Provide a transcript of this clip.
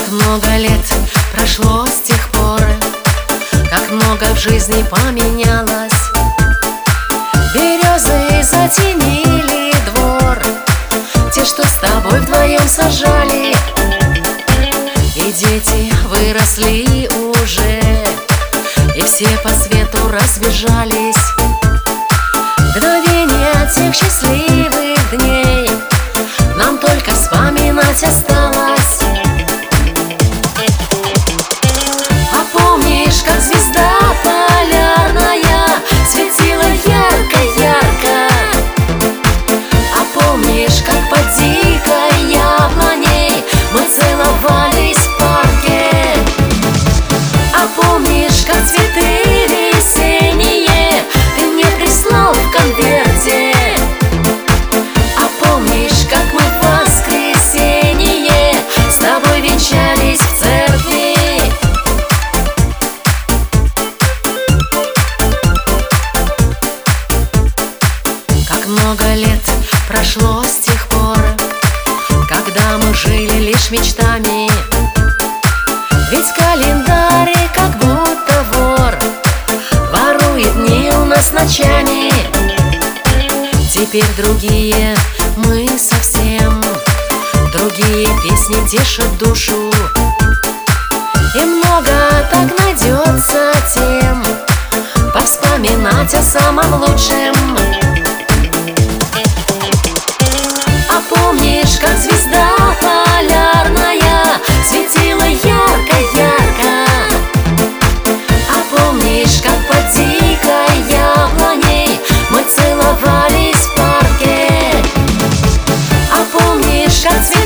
много лет прошло с тех пор, как много в жизни поменялось. Березы затенили двор, те, что с тобой вдвоем сажали. И дети выросли уже, и все по свету разбежались. Мгновения тех счастливых дней нам только вспоминать осталось. А помнишь, как звезда полярная светила ярко-ярко? А помнишь, как под дикой яблоней мы целовались в парке? А помнишь, как цветы весенние ты мне прислал в конверте? А помнишь, как мы в воскресенье с тобой венчались в церкви? Как много лет прошло с тех пор, когда мы жили лишь мечтами. Ведь календарь как будто вор ворует дни у нас ночами. Теперь другие мы совсем, другие песни тешат душу. И много так найдется тем повспоминать о самом лучшем. А помнишь, как звезда полярная светила ярко-ярко? А помнишь, как под дикой яблоней мы целовались в парке? А помнишь, как